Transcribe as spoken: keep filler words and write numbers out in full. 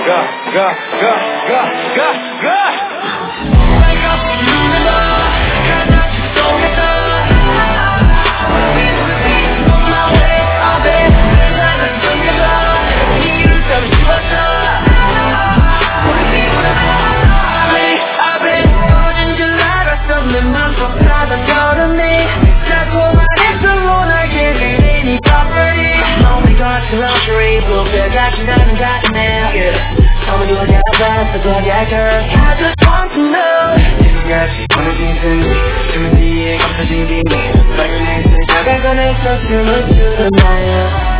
가, 가, 가, 가, 가. 나는 같네 처음에 누가 잡았어 거야 girl I just want to know 지금까지 보낸 인생 주문 뒤에 감춰진 비밀 빨간 내 나가고 내 서슴을 주는 나야